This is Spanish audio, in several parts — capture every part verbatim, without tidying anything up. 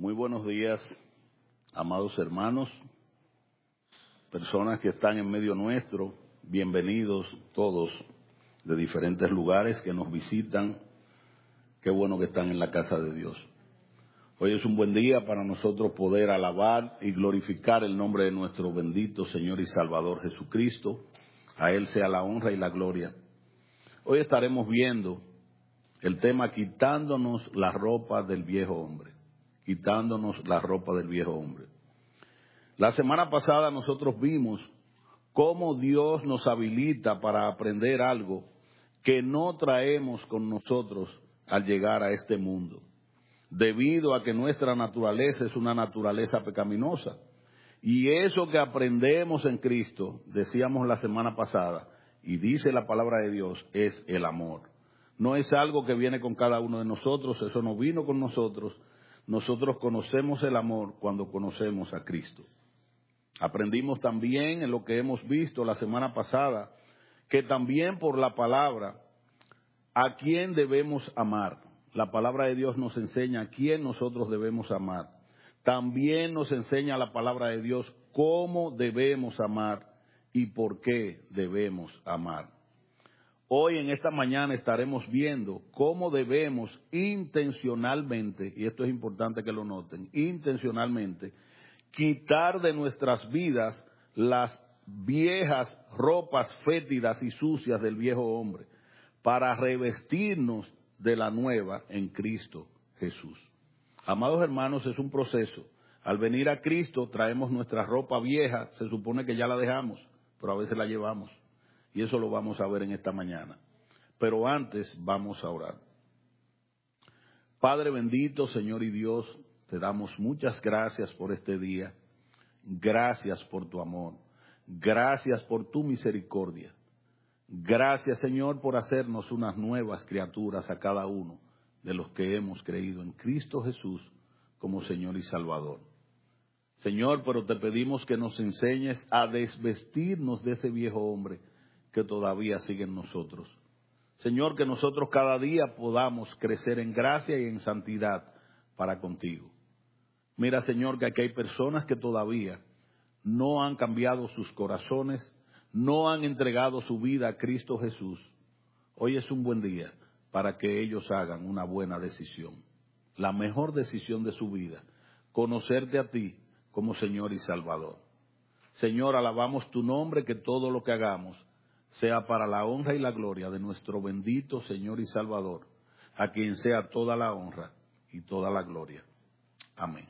Muy buenos días, amados hermanos, personas que están en medio nuestro, bienvenidos todos de diferentes lugares que nos visitan. Qué bueno que están en la casa de Dios. Hoy es un buen día para nosotros poder alabar y glorificar el nombre de nuestro bendito Señor y Salvador Jesucristo. A Él sea la honra y la gloria. Hoy estaremos viendo el tema quitándonos la ropa del viejo hombre. Quitándonos la ropa del viejo hombre. La semana pasada nosotros vimos cómo Dios nos habilita para aprender algo que no traemos con nosotros al llegar a este mundo, debido a que nuestra naturaleza es una naturaleza pecaminosa. Y eso que aprendemos en Cristo, decíamos la semana pasada, y dice la palabra de Dios, es el amor. No es algo que viene con cada uno de nosotros, eso no vino con nosotros. Nosotros conocemos el amor cuando conocemos a Cristo. Aprendimos también en lo que hemos visto la semana pasada, que también por la palabra, a quién debemos amar. La palabra de Dios nos enseña a quién nosotros debemos amar. También nos enseña la palabra de Dios cómo debemos amar y por qué debemos amar. Hoy en esta mañana estaremos viendo cómo debemos intencionalmente, y esto es importante que lo noten, intencionalmente, quitar de nuestras vidas las viejas ropas fétidas y sucias del viejo hombre, para revestirnos de la nueva en Cristo Jesús. Amados hermanos, es un proceso. Al venir a Cristo traemos nuestra ropa vieja, se supone que ya la dejamos, pero a veces la llevamos. Y eso lo vamos a ver en esta mañana. Pero antes vamos a orar. Padre bendito, Señor y Dios, te damos muchas gracias por este día. Gracias por tu amor. Gracias por tu misericordia. Gracias, Señor, por hacernos unas nuevas criaturas a cada uno de los que hemos creído en Cristo Jesús como Señor y Salvador. Señor, pero te pedimos que nos enseñes a desvestirnos de ese viejo hombre que todavía sigue en nosotros. Señor, que nosotros cada día podamos crecer en gracia y en santidad para contigo. Mira, Señor, que aquí hay personas que todavía no han cambiado sus corazones, no han entregado su vida a Cristo Jesús. Hoy es un buen día para que ellos hagan una buena decisión, la mejor decisión de su vida, conocerte a ti como Señor y Salvador. Señor, alabamos tu nombre, que todo lo que hagamos sea para la honra y la gloria de nuestro bendito Señor y Salvador, a quien sea toda la honra y toda la gloria. Amén.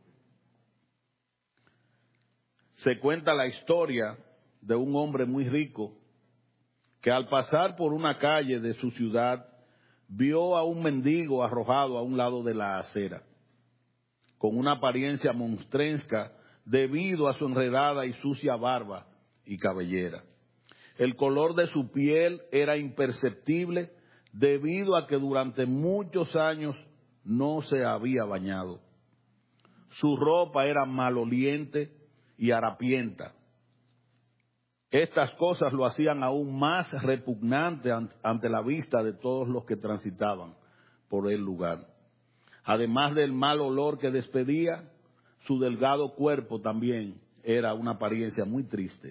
Se cuenta la historia de un hombre muy rico que al pasar por una calle de su ciudad vio a un mendigo arrojado a un lado de la acera, con una apariencia monstruesca debido a su enredada y sucia barba y cabellera. El color de su piel era imperceptible debido a que durante muchos años no se había bañado. Su ropa era maloliente y harapienta. Estas cosas lo hacían aún más repugnante ante la vista de todos los que transitaban por el lugar. Además del mal olor que despedía, su delgado cuerpo también era una apariencia muy triste.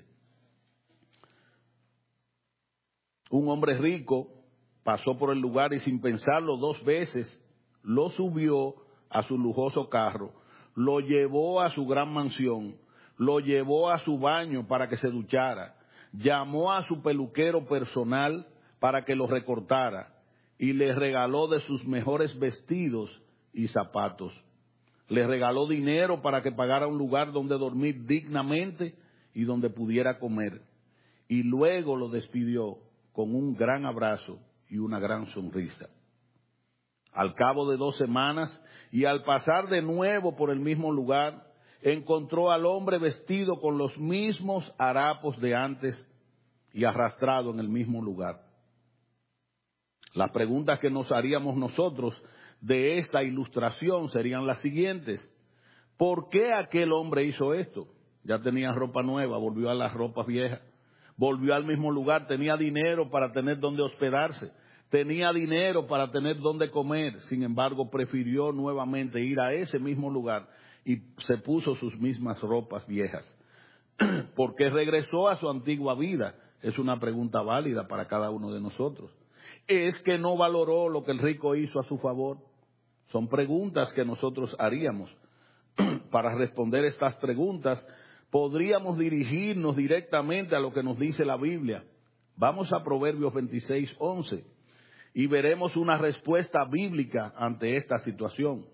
Un hombre rico pasó por el lugar y sin pensarlo dos veces lo subió a su lujoso carro, lo llevó a su gran mansión, lo llevó a su baño para que se duchara, llamó a su peluquero personal para que lo recortara y le regaló de sus mejores vestidos y zapatos. Le regaló dinero para que pagara un lugar donde dormir dignamente y donde pudiera comer. Y luego lo despidió con un gran abrazo y una gran sonrisa. Al cabo de dos semanas, y al pasar de nuevo por el mismo lugar, encontró al hombre vestido con los mismos harapos de antes y arrastrado en el mismo lugar. Las preguntas que nos haríamos nosotros de esta ilustración serían las siguientes. ¿Por qué aquel hombre hizo esto? Ya tenía ropa nueva, volvió a las ropas viejas. Volvió al mismo lugar, tenía dinero para tener donde hospedarse, tenía dinero para tener dónde comer, sin embargo prefirió nuevamente ir a ese mismo lugar y se puso sus mismas ropas viejas. ¿Por qué regresó a su antigua vida? Es una pregunta válida para cada uno de nosotros. ¿Es que no valoró lo que el rico hizo a su favor? Son preguntas que nosotros haríamos. Para responder estas preguntas, podríamos dirigirnos directamente a lo que nos dice la Biblia. Vamos a Proverbios veintiséis, once y veremos una respuesta bíblica ante esta situación.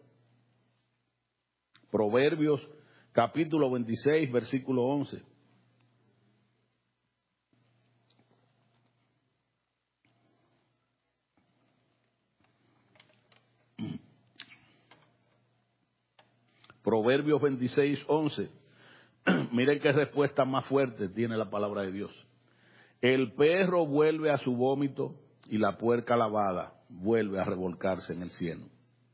Proverbios capítulo veintiséis, versículo once. Proverbios veintiséis, once. Miren qué respuesta más fuerte tiene la palabra de Dios. El perro vuelve a su vómito y la puerca lavada vuelve a revolcarse en el cieno.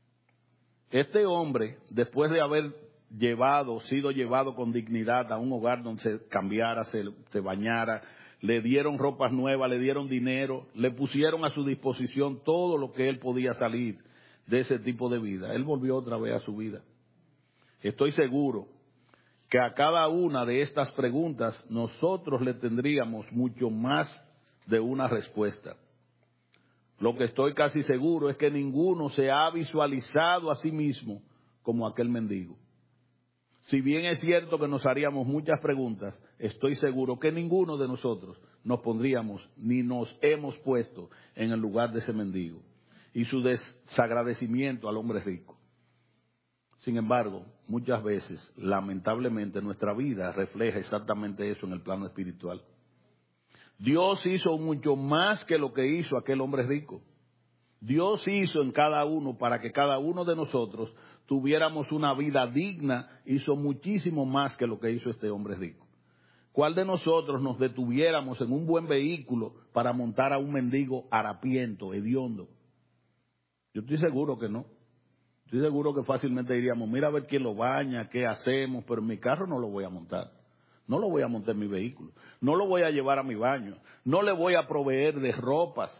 Este hombre, después de haber llevado, sido llevado con dignidad a un hogar donde se cambiara, se, se bañara, le dieron ropas nuevas, le dieron dinero, le pusieron a su disposición todo lo que él podía salir de ese tipo de vida. Él volvió otra vez a su vida. Estoy seguro que a cada una de estas preguntas nosotros le tendríamos mucho más de una respuesta. Lo que estoy casi seguro es que ninguno se ha visualizado a sí mismo como aquel mendigo. Si bien es cierto que nos haríamos muchas preguntas, estoy seguro que ninguno de nosotros nos pondríamos ni nos hemos puesto en el lugar de ese mendigo y su desagradecimiento al hombre rico. Sin embargo, muchas veces, lamentablemente, nuestra vida refleja exactamente eso en el plano espiritual. Dios hizo mucho más que lo que hizo aquel hombre rico. Dios hizo en cada uno para que cada uno de nosotros tuviéramos una vida digna, hizo muchísimo más que lo que hizo este hombre rico. ¿Cuál de nosotros nos detuviéramos en un buen vehículo para montar a un mendigo harapiento, hediondo? Yo estoy seguro que no. Estoy seguro que fácilmente diríamos, mira a ver quién lo baña, qué hacemos, pero en mi carro no lo voy a montar. No lo voy a montar en mi vehículo. No lo voy a llevar a mi baño. No le voy a proveer de ropas.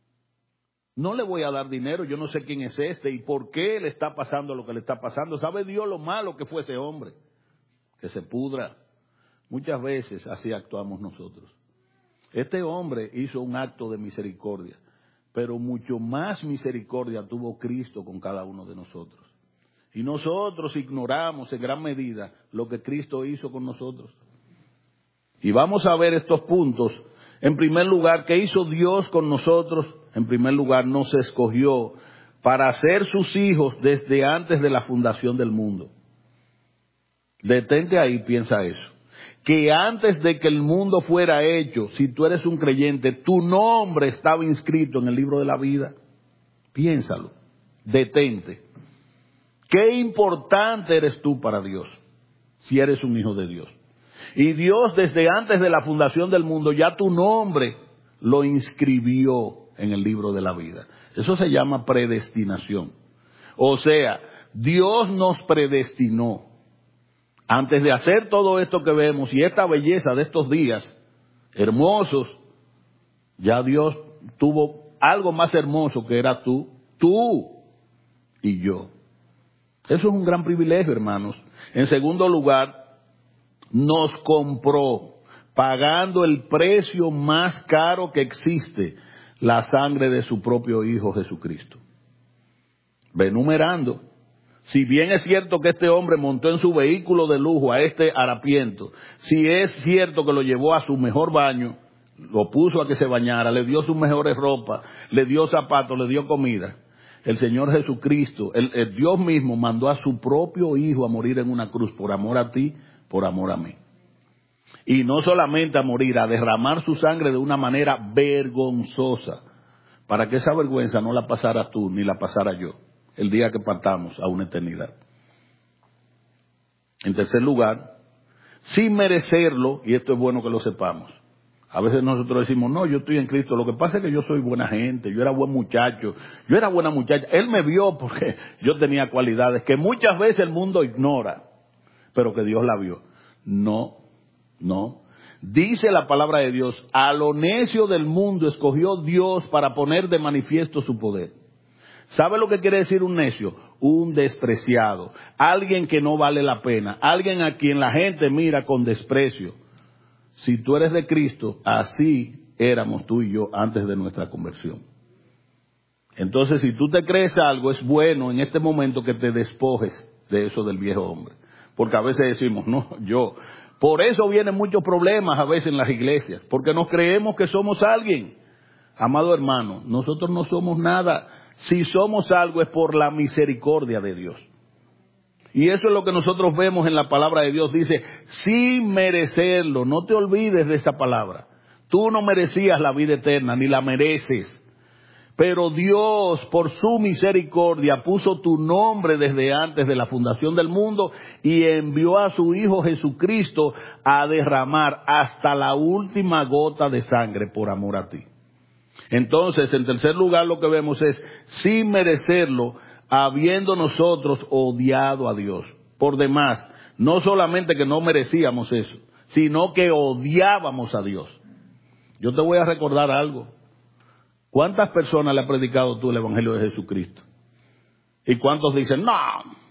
No le voy a dar dinero. Yo no sé quién es este y por qué le está pasando lo que le está pasando. ¿Sabe Dios lo malo que fue ese hombre? Que se pudra. Muchas veces así actuamos nosotros. Este hombre hizo un acto de misericordia. Pero mucho más misericordia tuvo Cristo con cada uno de nosotros. Y nosotros ignoramos en gran medida lo que Cristo hizo con nosotros. Y vamos a ver estos puntos. En primer lugar, ¿qué hizo Dios con nosotros? En primer lugar, nos escogió para ser sus hijos desde antes de la fundación del mundo. Detente ahí, piensa eso. Que antes de que el mundo fuera hecho, si tú eres un creyente, tu nombre estaba inscrito en el libro de la vida. Piénsalo, detente. Qué importante eres tú para Dios, si eres un hijo de Dios. Y Dios desde antes de la fundación del mundo, ya tu nombre lo inscribió en el libro de la vida. Eso se llama predestinación. O sea, Dios nos predestinó. Antes de hacer todo esto que vemos y esta belleza de estos días hermosos, ya Dios tuvo algo más hermoso que era tú, tú y yo. Eso es un gran privilegio, hermanos. En segundo lugar, nos compró pagando el precio más caro que existe, la sangre de su propio Hijo Jesucristo. Ve numerando. Si bien es cierto que este hombre montó en su vehículo de lujo a este harapiento, si es cierto que lo llevó a su mejor baño, lo puso a que se bañara, le dio sus mejores ropas, le dio zapatos, le dio comida, el Señor Jesucristo, el, el Dios mismo mandó a su propio Hijo a morir en una cruz por amor a ti, por amor a mí. Y no solamente a morir, a derramar su sangre de una manera vergonzosa, para que esa vergüenza no la pasaras tú ni la pasara yo el día que partamos a una eternidad. En tercer lugar, sin merecerlo, y esto es bueno que lo sepamos, a veces nosotros decimos, no, yo estoy en Cristo, lo que pasa es que yo soy buena gente, yo era buen muchacho, yo era buena muchacha, Él me vio porque yo tenía cualidades que muchas veces el mundo ignora, pero que Dios la vio. No, no, Dice la palabra de Dios, a lo necio del mundo escogió Dios para poner de manifiesto su poder. ¿Sabe lo que quiere decir un necio? Un despreciado, alguien que no vale la pena, alguien a quien la gente mira con desprecio. Si tú eres de Cristo, así éramos tú y yo antes de nuestra conversión. Entonces, si tú te crees algo, es bueno en este momento que te despojes de eso del viejo hombre. Porque a veces decimos, no, yo... Por eso vienen muchos problemas a veces en las iglesias, porque nos creemos que somos alguien. Amado hermano, nosotros no somos nada. Si somos algo es por la misericordia de Dios. Y eso es lo que nosotros vemos en la palabra de Dios. Dice, sin merecerlo, no te olvides de esa palabra. Tú no merecías la vida eterna, ni la mereces. Pero Dios, por su misericordia, puso tu nombre desde antes de la fundación del mundo y envió a su Hijo Jesucristo a derramar hasta la última gota de sangre por amor a ti. Entonces, en tercer lugar, lo que vemos es, sin merecerlo, habiendo nosotros odiado a Dios. Por demás, no solamente que no merecíamos eso, sino que odiábamos a Dios. Yo te voy a recordar algo. ¿Cuántas personas le has predicado tú el Evangelio de Jesucristo? ¿Y cuántos dicen, no,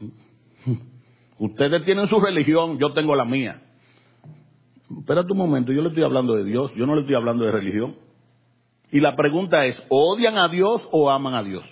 ustedes tienen su religión, yo tengo la mía? Espérate un momento, yo le estoy hablando de Dios, yo no le estoy hablando de religión. Y la pregunta es, ¿odian a Dios o aman a Dios?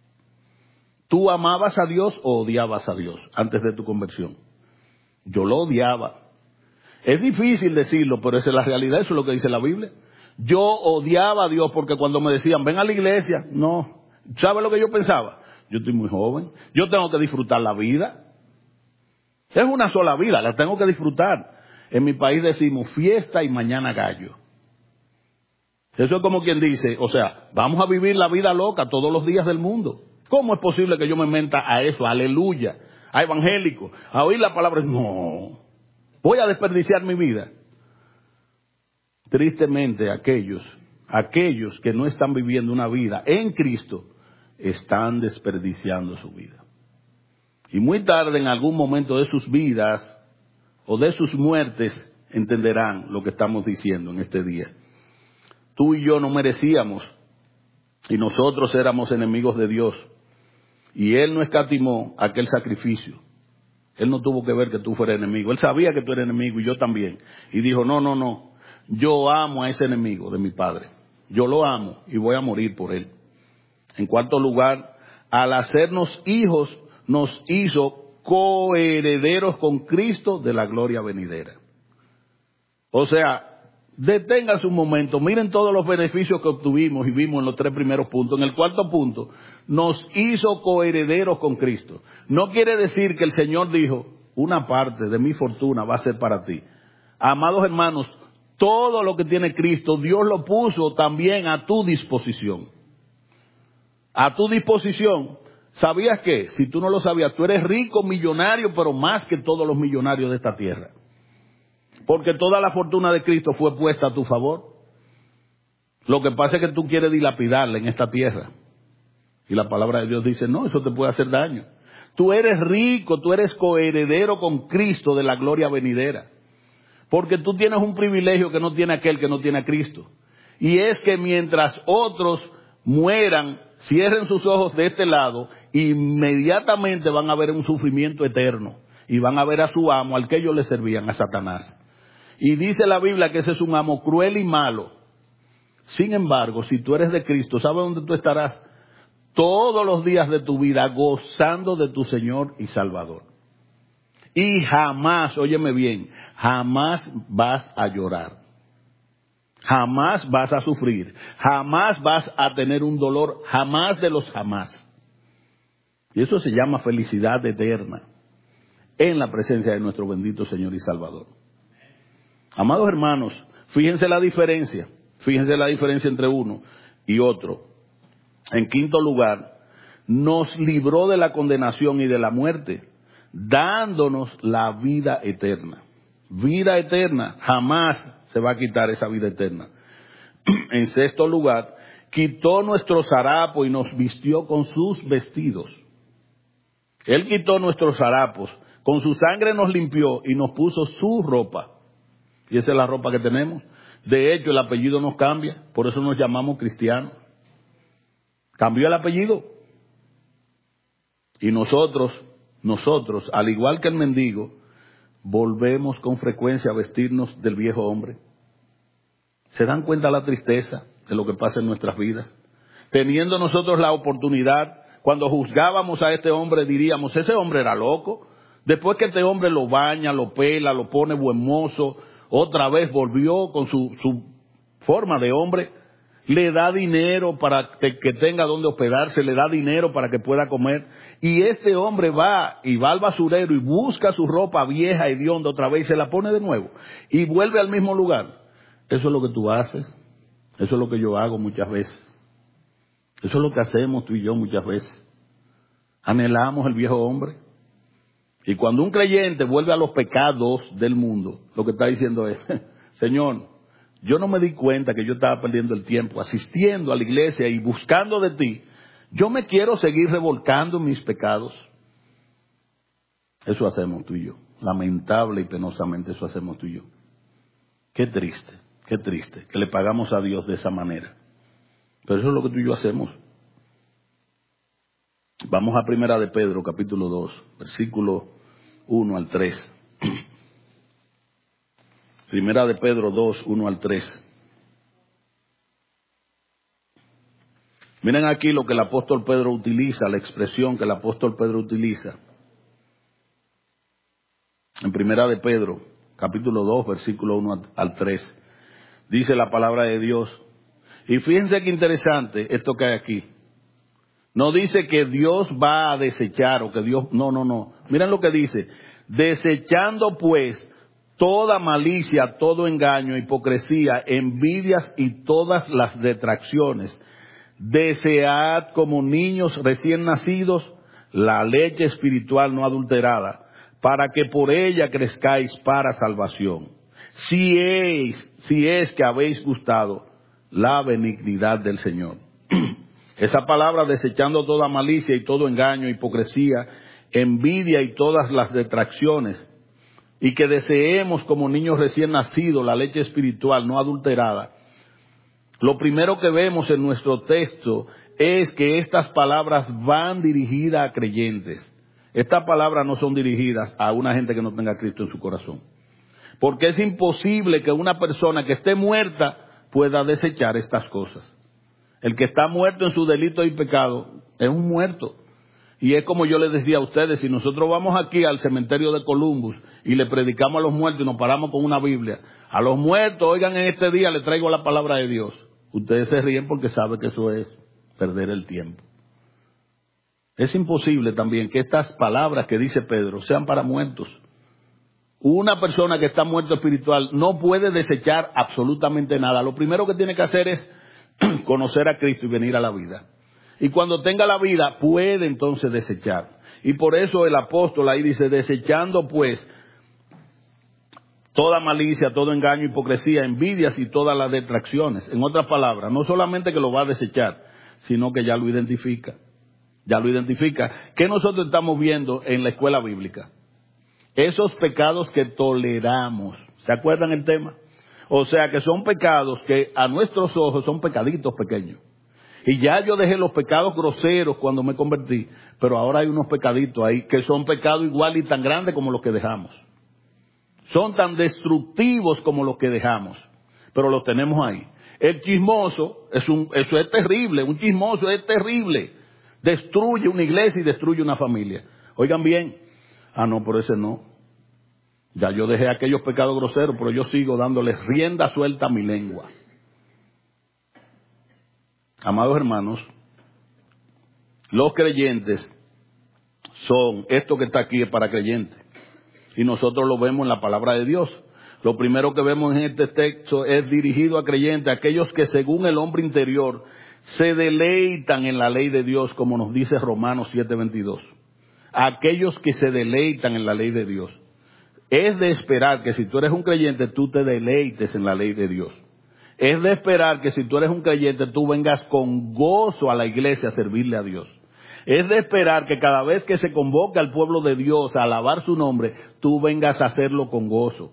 ¿Tú amabas a Dios o odiabas a Dios antes de tu conversión? Yo lo odiaba. Es difícil decirlo, pero esa es la realidad, eso es lo que dice la Biblia. Yo odiaba a Dios porque cuando me decían, ven a la iglesia, no. ¿Sabe lo que yo pensaba? Yo estoy muy joven, yo tengo que disfrutar la vida. Es una sola vida, la tengo que disfrutar. En mi país decimos fiesta y mañana gallo. Eso es como quien dice, o sea, vamos a vivir la vida loca todos los días del mundo. ¿Cómo es posible que yo me meta a eso, aleluya, a evangélico, a oír la palabra? No, voy a desperdiciar mi vida. Tristemente, aquellos, aquellos que no están viviendo una vida en Cristo, están desperdiciando su vida. Y muy tarde, en algún momento de sus vidas o de sus muertes, entenderán lo que estamos diciendo en este día. Tú y yo no merecíamos, y nosotros éramos enemigos de Dios. Y Él no escatimó aquel sacrificio. Él no tuvo que ver que tú fueras enemigo. Él sabía que tú eres enemigo y yo también. Y dijo, no, no, no. Yo amo a ese enemigo de mi padre. Yo lo amo y voy a morir por él. En cuarto lugar, al hacernos hijos, nos hizo coherederos con Cristo de la gloria venidera. O sea, deténgase un momento, miren todos los beneficios que obtuvimos y vimos en los tres primeros puntos. En el cuarto punto, nos hizo coherederos con Cristo. No quiere decir que el Señor dijo, una parte de mi fortuna va a ser para ti. Amados hermanos, todo lo que tiene Cristo, Dios lo puso también a tu disposición. A tu disposición. ¿Sabías qué? Si tú no lo sabías, tú eres rico, millonario, pero más que todos los millonarios de esta tierra. Porque toda la fortuna de Cristo fue puesta a tu favor. Lo que pasa es que tú quieres dilapidarla en esta tierra. Y la palabra de Dios dice, no, eso te puede hacer daño. Tú eres rico, tú eres coheredero con Cristo de la gloria venidera. Porque tú tienes un privilegio que no tiene aquel que no tiene a Cristo. Y es que mientras otros mueran, cierren sus ojos de este lado, inmediatamente van a ver un sufrimiento eterno. Y van a ver a su amo, al que ellos le servían, a Satanás. Y dice la Biblia que ese es un amo cruel y malo. Sin embargo, si tú eres de Cristo, ¿sabes dónde tú estarás? Todos los días de tu vida gozando de tu Señor y Salvador. Y jamás, óyeme bien, jamás vas a llorar. Jamás vas a sufrir. Jamás vas a tener un dolor. Jamás de los jamás. Y eso se llama felicidad eterna en la presencia de nuestro bendito Señor y Salvador. Amados hermanos, fíjense la diferencia. Fíjense la diferencia entre uno y otro. En quinto lugar, nos libró de la condenación y de la muerte, dándonos la vida eterna. Vida eterna, jamás se va a quitar esa vida eterna. En sexto lugar, quitó nuestro harapo y nos vistió con sus vestidos. Él quitó nuestros harapos, con su sangre nos limpió y nos puso su ropa. Y esa es la ropa que tenemos. De hecho, el apellido nos cambia, por eso nos llamamos cristianos. Cambió el apellido. Y nosotros, nosotros, al igual que el mendigo, volvemos con frecuencia a vestirnos del viejo hombre. ¿Se dan cuenta la tristeza de lo que pasa en nuestras vidas? Teniendo nosotros la oportunidad, cuando juzgábamos a este hombre, diríamos, ese hombre era loco. Después que este hombre lo baña, lo pela, lo pone buen mozo, otra vez volvió con su, su forma de hombre, le da dinero para que tenga donde hospedarse, le da dinero para que pueda comer, y este hombre va y va al basurero y busca su ropa vieja y hedionda otra vez y se la pone de nuevo y vuelve al mismo lugar. Eso es lo que tú haces, eso es lo que yo hago muchas veces, eso es lo que hacemos tú y yo muchas veces. Anhelamos el viejo hombre. Y cuando un creyente vuelve a los pecados del mundo, lo que está diciendo es, Señor, yo no me di cuenta que yo estaba perdiendo el tiempo asistiendo a la iglesia y buscando de ti. Yo me quiero seguir revolcando en mis pecados. Eso hacemos tú y yo. Lamentable y penosamente eso hacemos tú y yo. Qué triste, qué triste que le pagamos a Dios de esa manera. Pero eso es lo que tú y yo hacemos. Vamos a Primera de Pedro, capítulo dos, versículo uno al tres. Primera de Pedro dos, uno al tres. Miren aquí lo que el apóstol Pedro utiliza, la expresión que el apóstol Pedro utiliza. En Primera de Pedro, capítulo dos, versículo uno al tres. Dice la palabra de Dios. Y fíjense qué interesante esto que hay aquí. No dice que Dios va a desechar o que Dios... No, no, no. Miren lo que dice. Desechando pues toda malicia, todo engaño, hipocresía, envidias y todas las detracciones. Desead como niños recién nacidos la leche espiritual no adulterada, para que por ella crezcáis para salvación. Si es, si es que habéis gustado la benignidad del Señor. Esa palabra, desechando toda malicia y todo engaño, hipocresía, envidia y todas las detracciones, y que deseemos como niños recién nacidos la leche espiritual no adulterada. Lo primero que vemos en nuestro texto es que estas palabras van dirigidas a creyentes. Estas palabras no son dirigidas a una gente que no tenga a Cristo en su corazón. Porque es imposible que una persona que esté muerta pueda desechar estas cosas. El que está muerto en su delito y pecado es un muerto. Y es como yo les decía a ustedes, si nosotros vamos aquí al cementerio de Columbus y le predicamos a los muertos y nos paramos con una Biblia, a los muertos, oigan, en este día les traigo la palabra de Dios. Ustedes se ríen porque saben que eso es perder el tiempo. Es imposible también que estas palabras que dice Pedro sean para muertos. Una persona que está muerto espiritual no puede desechar absolutamente nada. Lo primero que tiene que hacer es conocer a Cristo y venir a la vida. Y cuando tenga la vida, puede entonces desechar. Y por eso el apóstol ahí dice, desechando pues toda malicia, todo engaño, hipocresía, envidias y todas las detracciones. En otras palabras, no solamente que lo va a desechar, sino que ya lo identifica. Ya lo identifica. ¿Qué nosotros estamos viendo en la escuela bíblica? Esos pecados que toleramos. ¿Se acuerdan el tema? O sea que son pecados que a nuestros ojos son pecaditos pequeños. Y ya yo dejé los pecados groseros cuando me convertí, pero ahora hay unos pecaditos ahí que son pecados igual y tan grandes como los que dejamos. Son tan destructivos como los que dejamos, pero los tenemos ahí. El chismoso, es un, eso es terrible, un chismoso es terrible. Destruye una iglesia y destruye una familia. Oigan bien, ah no, por ese no. Ya yo dejé aquellos pecados groseros, pero yo sigo dándoles rienda suelta a mi lengua. Amados hermanos, los creyentes son, esto que está aquí es para creyentes. Y nosotros lo vemos en la palabra de Dios. Lo primero que vemos en este texto es dirigido a creyentes, aquellos que según el hombre interior se deleitan en la ley de Dios, como nos dice Romanos siete veintidós. Aquellos que se deleitan en la ley de Dios. Es de esperar que si tú eres un creyente, tú te deleites en la ley de Dios. Es de esperar que si tú eres un creyente, tú vengas con gozo a la iglesia a servirle a Dios. Es de esperar que cada vez que se convoque al pueblo de Dios a alabar su nombre, tú vengas a hacerlo con gozo.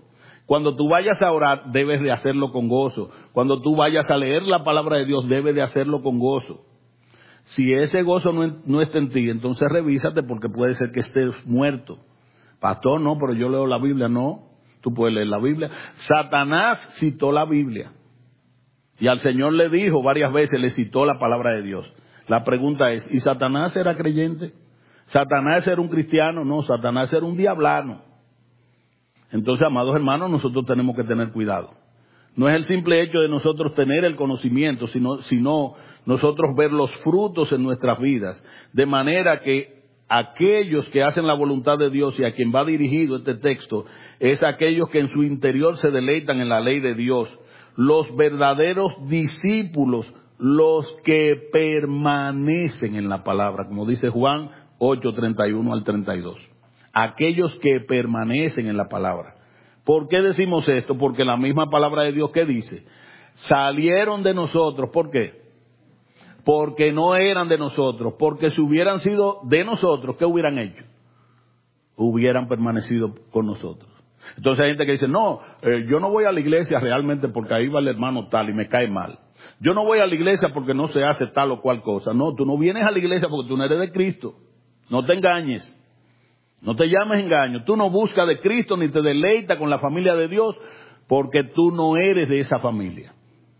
Cuando tú vayas a orar, debes de hacerlo con gozo. Cuando tú vayas a leer la palabra de Dios, debes de hacerlo con gozo. Si ese gozo no, no está en ti, entonces revísate, porque puede ser que estés muerto. Pastor, no, pero yo leo la Biblia. No, tú puedes leer la Biblia. Satanás citó la Biblia. Y al Señor le dijo varias veces, le citó la palabra de Dios. La pregunta es, ¿y Satanás era creyente? ¿Satanás era un cristiano? No, Satanás era un diablano. Entonces, amados hermanos, nosotros tenemos que tener cuidado. No es el simple hecho de nosotros tener el conocimiento, sino, sino nosotros ver los frutos en nuestras vidas. De manera que aquellos que hacen la voluntad de Dios, y a quien va dirigido este texto, es aquellos que en su interior se deleitan en la ley de Dios. Los verdaderos discípulos, los que permanecen en la palabra, como dice Juan ocho, treinta y uno al treinta y dos. Aquellos que permanecen en la palabra. ¿Por qué decimos esto? Porque la misma palabra de Dios que dice, salieron de nosotros. ¿Por qué? Porque no eran de nosotros. Porque si hubieran sido de nosotros, ¿qué hubieran hecho? Hubieran permanecido con nosotros. Entonces hay gente que dice, no, eh, yo no voy a la iglesia realmente porque ahí va el hermano tal y me cae mal. Yo no voy a la iglesia porque no se hace tal o cual cosa. No, tú no vienes a la iglesia porque tú no eres de Cristo. No te engañes. No te llames engaño. Tú no buscas de Cristo ni te deleitas con la familia de Dios porque tú no eres de esa familia.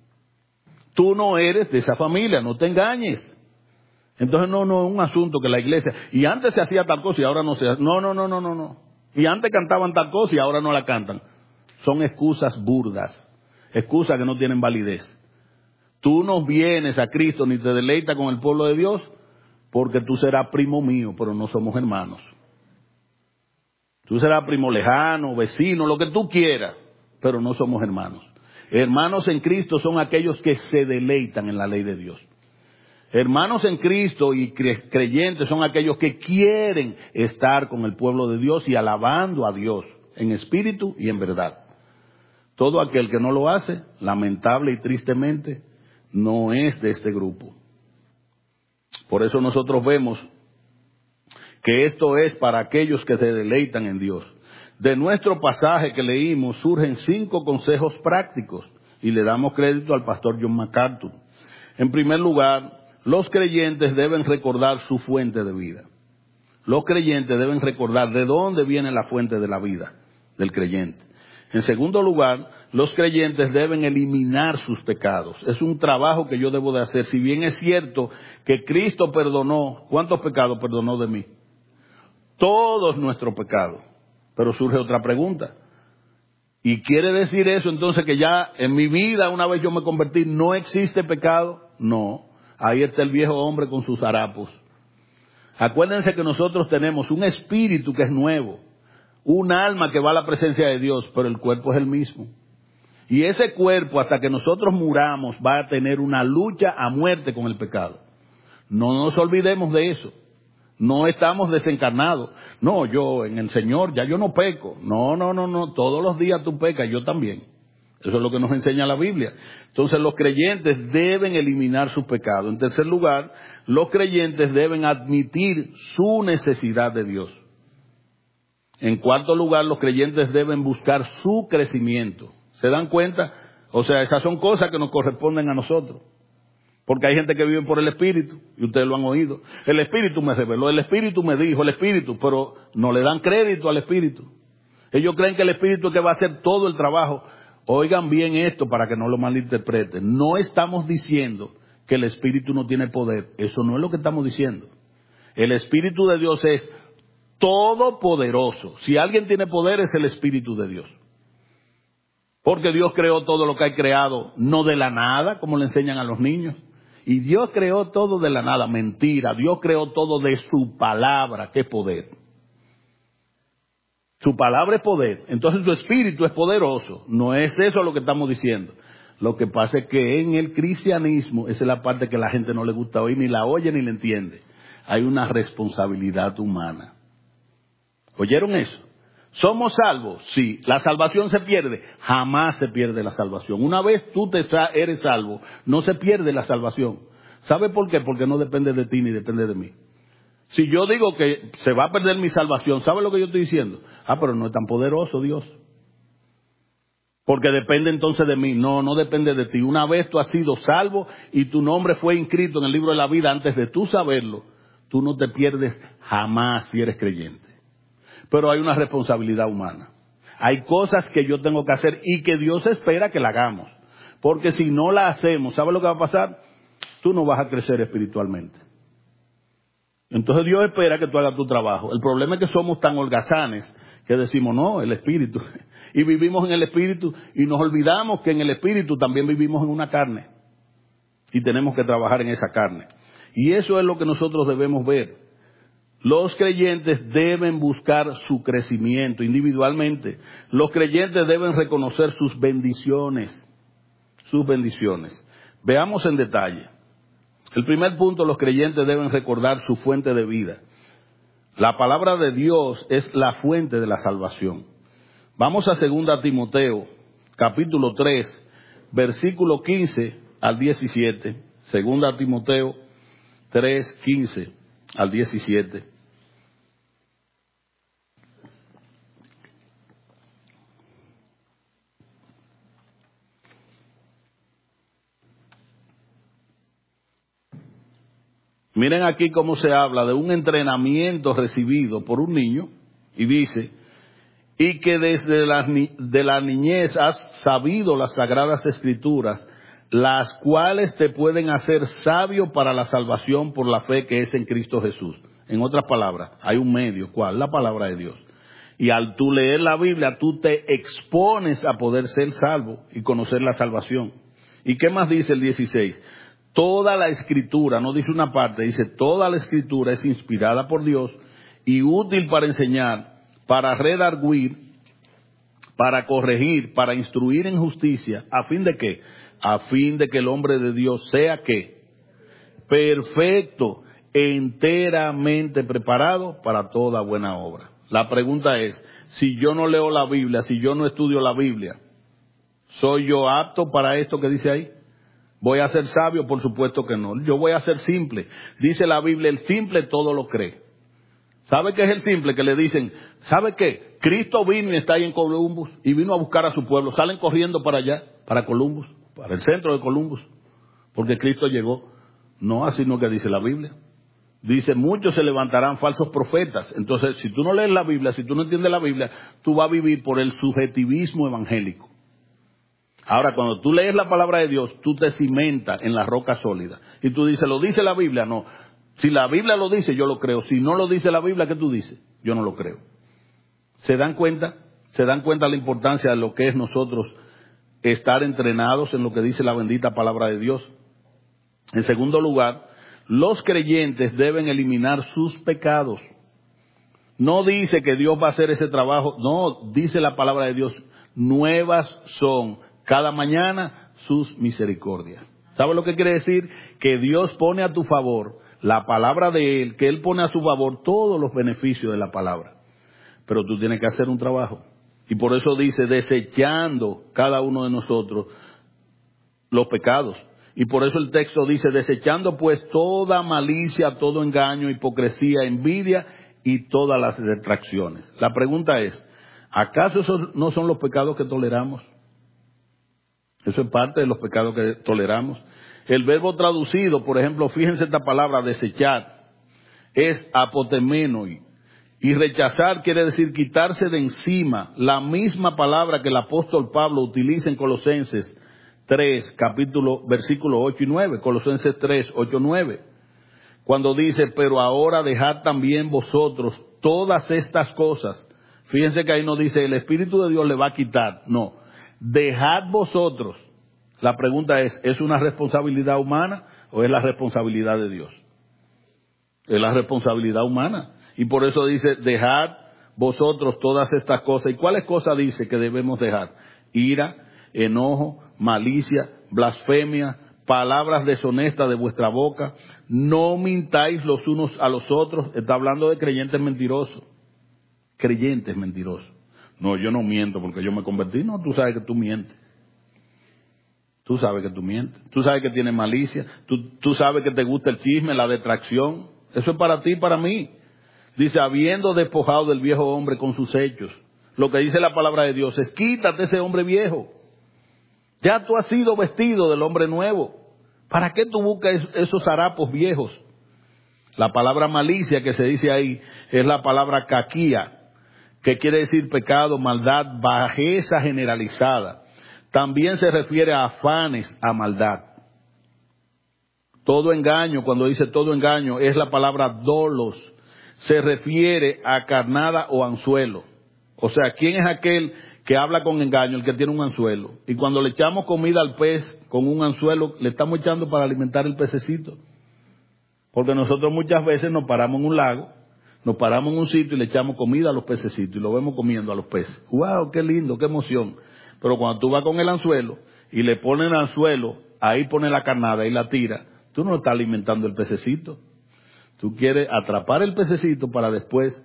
Tú no eres de esa familia, no te engañes. Entonces no, no es un asunto que la iglesia, y antes se hacía tal cosa y ahora no se hace. No, no, no, no, no, no. Y antes cantaban tal cosa y ahora no la cantan. Son excusas burdas, excusas que no tienen validez. Tú no vienes a Cristo ni te deleitas con el pueblo de Dios porque tú serás primo mío, pero no somos hermanos. Tú serás primo lejano, vecino, lo que tú quieras, pero no somos hermanos. Hermanos en Cristo son aquellos que se deleitan en la ley de Dios. Hermanos en Cristo y creyentes son aquellos que quieren estar con el pueblo de Dios y alabando a Dios en espíritu y en verdad. Todo aquel que no lo hace, lamentable y tristemente, no es de este grupo. Por eso nosotros vemos que esto es para aquellos que se deleitan en Dios. De nuestro pasaje que leímos surgen cinco consejos prácticos y le damos crédito al pastor John MacArthur. En primer lugar, los creyentes deben recordar su fuente de vida. Los creyentes deben recordar de dónde viene la fuente de la vida del creyente. En segundo lugar, los creyentes deben eliminar sus pecados. Es un trabajo que yo debo de hacer. Si bien es cierto que Cristo perdonó, ¿cuántos pecados perdonó de mí? Todos nuestros pecados. Pero surge otra pregunta. ¿Y quiere decir eso entonces que ya en mi vida, una vez yo me convertí, no existe pecado? No. Ahí está el viejo hombre con sus harapos. Acuérdense que nosotros tenemos un espíritu que es nuevo, un alma que va a la presencia de Dios, pero el cuerpo es el mismo. Y ese cuerpo, hasta que nosotros muramos, va a tener una lucha a muerte con el pecado. No nos olvidemos de eso. No estamos desencarnados. No, yo en el Señor ya yo no peco. No, no, no, no. Todos los días tú pecas, yo también. Eso es lo que nos enseña la Biblia. Entonces los creyentes deben eliminar sus pecados. En tercer lugar, los creyentes deben admitir su necesidad de Dios. En cuarto lugar, los creyentes deben buscar su crecimiento. ¿Se dan cuenta? O sea, esas son cosas que nos corresponden a nosotros. Porque hay gente que vive por el Espíritu, y ustedes lo han oído. El Espíritu me reveló, el Espíritu me dijo, el Espíritu, pero no le dan crédito al Espíritu. Ellos creen que el Espíritu es que va a hacer todo el trabajo. Oigan bien esto para que no lo malinterpreten. No estamos diciendo que el Espíritu no tiene poder. Eso no es lo que estamos diciendo. El Espíritu de Dios es todopoderoso. Si alguien tiene poder es el Espíritu de Dios. Porque Dios creó todo lo que hay creado, no de la nada, como le enseñan a los niños. Y Dios creó todo de la nada. Mentira. Dios creó todo de su palabra, que es poder. Su palabra es poder. Entonces su espíritu es poderoso. No es eso lo que estamos diciendo. Lo que pasa es que en el cristianismo, esa es la parte que la gente no le gusta oír, ni la oye ni la entiende. Hay una responsabilidad humana. ¿Oyeron eso? ¿Somos salvos? Sí. ¿La salvación se pierde? Jamás se pierde la salvación. Una vez tú te eres salvo, no se pierde la salvación. ¿Sabe por qué? Porque no depende de ti ni depende de mí. Si yo digo que se va a perder mi salvación, ¿sabe lo que yo estoy diciendo? Ah, pero no es tan poderoso Dios. Porque depende entonces de mí. No, no depende de ti. Una vez tú has sido salvo y tu nombre fue inscrito en el libro de la vida antes de tú saberlo, tú no te pierdes jamás si eres creyente. Pero hay una responsabilidad humana. Hay cosas que yo tengo que hacer y que Dios espera que la hagamos. Porque si no la hacemos, ¿sabes lo que va a pasar? Tú no vas a crecer espiritualmente. Entonces Dios espera que tú hagas tu trabajo. El problema es que somos tan holgazanes que decimos, no, el espíritu. Y vivimos en el espíritu y nos olvidamos que en el espíritu también vivimos en una carne. Y tenemos que trabajar en esa carne. Y eso es lo que nosotros debemos ver. Los creyentes deben buscar su crecimiento individualmente. Los creyentes deben reconocer sus bendiciones. Sus bendiciones. Veamos en detalle. El primer punto, los creyentes deben recordar su fuente de vida. La palabra de Dios es la fuente de la salvación. Vamos a segunda Timoteo, capítulo tres, versículo quince al diecisiete. segunda Timoteo tres, quince al diecisiete. Miren aquí cómo se habla de un entrenamiento recibido por un niño y dice, y que desde la, de la niñez has sabido las sagradas escrituras, las cuales te pueden hacer sabio para la salvación por la fe que es en Cristo Jesús. En otras palabras, hay un medio, ¿cuál? La palabra de Dios. Y al tú leer la Biblia, tú te expones a poder ser salvo y conocer la salvación. ¿Y qué más dice el dieciséis? Toda la escritura, no dice una parte, dice toda la escritura es inspirada por Dios y útil para enseñar, para redarguir, para corregir, para instruir en justicia, ¿a fin de qué? A fin de que el hombre de Dios sea ¿qué? Perfecto, enteramente preparado para toda buena obra. La pregunta es, si yo no leo la Biblia, si yo no estudio la Biblia, ¿soy yo apto para esto que dice ahí? ¿Voy a ser sabio? Por supuesto que no. Yo voy a ser simple. Dice la Biblia, el simple todo lo cree. ¿Sabe qué es el simple? Que le dicen, ¿sabe qué? Cristo vino y está ahí en Columbus y vino a buscar a su pueblo. Salen corriendo para allá, para Columbus, para el centro de Columbus, porque Cristo llegó. No, así no que dice la Biblia. Dice, muchos se levantarán falsos profetas. Entonces, si tú no lees la Biblia, si tú no entiendes la Biblia, tú vas a vivir por el subjetivismo evangélico. Ahora, cuando tú lees la palabra de Dios, tú te cimentas en la roca sólida. Y tú dices, ¿lo dice la Biblia? No. Si la Biblia lo dice, yo lo creo. Si no lo dice la Biblia, ¿qué tú dices? Yo no lo creo. ¿Se dan cuenta? ¿Se dan cuenta la importancia de lo que es nosotros estar entrenados en lo que dice la bendita palabra de Dios? En segundo lugar, los creyentes deben eliminar sus pecados. No dice que Dios va a hacer ese trabajo. No, dice la palabra de Dios, nuevas son cada mañana sus misericordias. ¿Sabe lo que quiere decir? Que Dios pone a tu favor la palabra de Él, que Él pone a su favor todos los beneficios de la palabra. Pero tú tienes que hacer un trabajo. Y por eso dice, desechando cada uno de nosotros los pecados. Y por eso el texto dice, desechando pues toda malicia, todo engaño, hipocresía, envidia y todas las detracciones. La pregunta es, ¿acaso esos no son los pecados que toleramos? Eso es parte de los pecados que toleramos. El verbo traducido, por ejemplo, fíjense esta palabra, desechar, es apotemenoi. Y rechazar quiere decir quitarse de encima, la misma palabra que el apóstol Pablo utiliza en Colosenses tres, capítulo, versículo ocho y nueve, Colosenses tres, ocho, nueve. Cuando dice, pero ahora dejad también vosotros todas estas cosas. Fíjense que ahí no dice, el Espíritu de Dios le va a quitar. No, dejad vosotros. La pregunta es, ¿es una responsabilidad humana o es la responsabilidad de Dios? Es la responsabilidad humana. Y por eso dice, dejad vosotros todas estas cosas. ¿Y cuáles cosas dice que debemos dejar? Ira, enojo, malicia, blasfemia, palabras deshonestas de vuestra boca. No mintáis los unos a los otros. Está hablando de creyentes mentirosos. Creyentes mentirosos. No, yo no miento porque yo me convertí. No, tú sabes que tú mientes. Tú sabes que tú mientes. Tú sabes que tienes malicia. Tú, tú sabes que te gusta el chisme, la detracción. Eso es para ti y para mí. Dice, habiendo despojado del viejo hombre con sus hechos, lo que dice la palabra de Dios es: quítate ese hombre viejo. Ya tú has sido vestido del hombre nuevo. ¿Para qué tú buscas esos harapos viejos? La palabra malicia que se dice ahí es la palabra caquía, que quiere decir pecado, maldad, bajeza generalizada. También se refiere a afanes, a maldad. Todo engaño, cuando dice todo engaño, es la palabra dolos. Se refiere a carnada o anzuelo. O sea, ¿quién es aquel que habla con engaño? El que tiene un anzuelo. Y cuando le echamos comida al pez con un anzuelo, le estamos echando para alimentar el pececito. Porque nosotros muchas veces nos paramos en un lago, nos paramos en un sitio y le echamos comida a los pececitos y lo vemos comiendo a los peces. ¡Wow! ¡Qué lindo! ¡Qué emoción! Pero cuando tú vas con el anzuelo y le pones el anzuelo, ahí pone la carnada y la tira, tú no estás alimentando el pececito. Tú quieres atrapar el pececito para después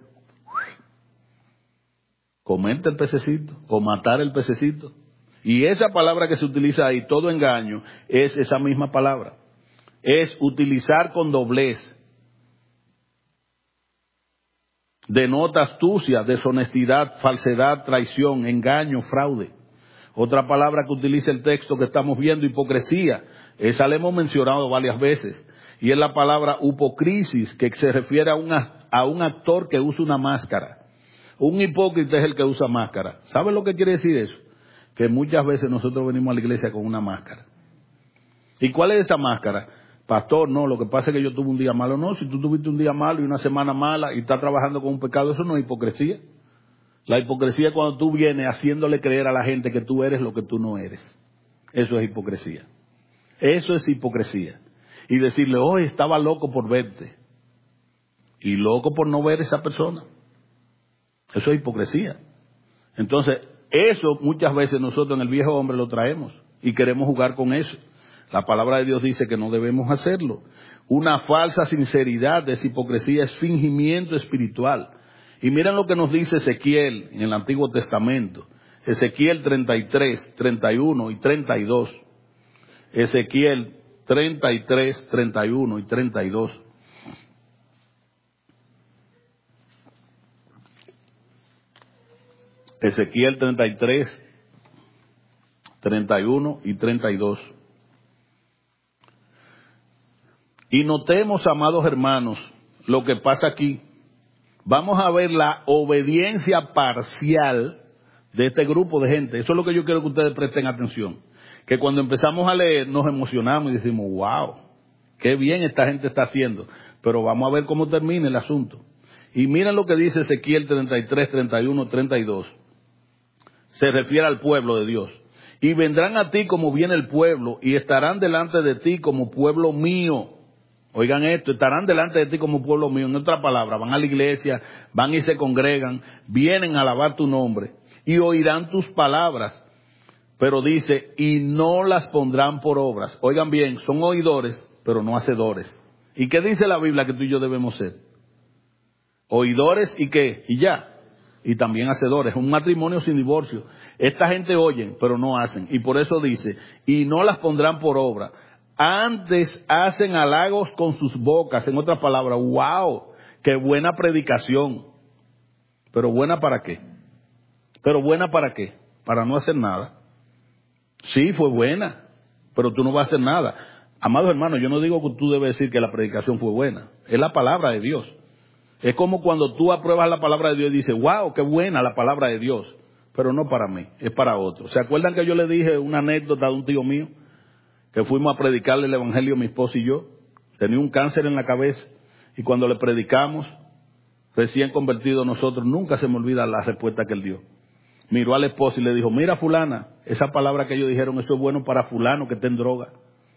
comerte el pececito o matar el pececito. Y esa palabra que se utiliza ahí, todo engaño, es esa misma palabra. Es utilizar con doblez. Denota astucia, deshonestidad, falsedad, traición, engaño, fraude. Otra palabra que utiliza el texto que estamos viendo, hipocresía. Esa la hemos mencionado varias veces. Y es la palabra upocrisis, que se refiere a un, a un actor que usa una máscara. Un hipócrita es el que usa máscara. ¿Sabe lo que quiere decir eso? Que muchas veces nosotros venimos a la iglesia con una máscara. ¿Y cuál es esa máscara? Pastor, no, lo que pasa es que yo tuve un día malo. No, si tú tuviste un día malo y una semana mala y estás trabajando con un pecado, eso no es hipocresía. La hipocresía es cuando tú vienes haciéndole creer a la gente que tú eres lo que tú no eres. Eso es hipocresía. Eso es hipocresía. Y decirle, oh, estaba loco por verte. Y loco por no ver a esa persona. Eso es hipocresía. Entonces, eso muchas veces nosotros en el viejo hombre lo traemos y queremos jugar con eso. La palabra de Dios dice que no debemos hacerlo. Una falsa sinceridad de hipocresía es fingimiento espiritual. Y miren lo que nos dice Ezequiel en el Antiguo Testamento. Ezequiel treinta y tres, treinta y uno y treinta y dos. Ezequiel treinta y tres, treinta y uno y treinta y dos. Ezequiel treinta y tres, treinta y uno y treinta y dos. Y notemos, amados hermanos, lo que pasa aquí. Vamos a ver la obediencia parcial de este grupo de gente. Eso es lo que yo quiero que ustedes presten atención. Que cuando empezamos a leer nos emocionamos y decimos, wow, qué bien esta gente está haciendo. Pero vamos a ver cómo termina el asunto. Y miren lo que dice Ezequiel treinta y tres, treinta y uno, treinta y dos. Se refiere al pueblo de Dios. Y vendrán a ti como viene el pueblo, y estarán delante de ti como pueblo mío. Oigan esto, estarán delante de ti como pueblo mío. En otras palabras, van a la iglesia, van y se congregan, vienen a alabar tu nombre, y oirán tus palabras. Pero dice, y no las pondrán por obras. Oigan bien, son oidores, pero no hacedores. ¿Y qué dice la Biblia que tú y yo debemos ser? Oidores y qué, y ya. Y también hacedores, un matrimonio sin divorcio. Esta gente oyen, pero no hacen. Y por eso dice, y no las pondrán por obra. Antes hacen halagos con sus bocas. En otras palabras, wow, qué buena predicación. Pero buena para qué? Pero buena para qué? Para no hacer nada. Sí, fue buena, pero tú no vas a hacer nada. Amados hermanos, yo no digo que tú debes decir que la predicación fue buena. Es la palabra de Dios. Es como cuando tú apruebas la palabra de Dios y dices, wow, qué buena la palabra de Dios. Pero no para mí, es para otro. ¿Se acuerdan que yo le dije una anécdota de un tío mío? Que fuimos a predicarle el evangelio mi esposa y yo. Tenía un cáncer en la cabeza. Y cuando le predicamos, recién convertidos nosotros, nunca se me olvida la respuesta que él dio. Miró a la esposa y le dijo, mira fulana, esa palabra que ellos dijeron, eso es bueno para fulano que está en droga.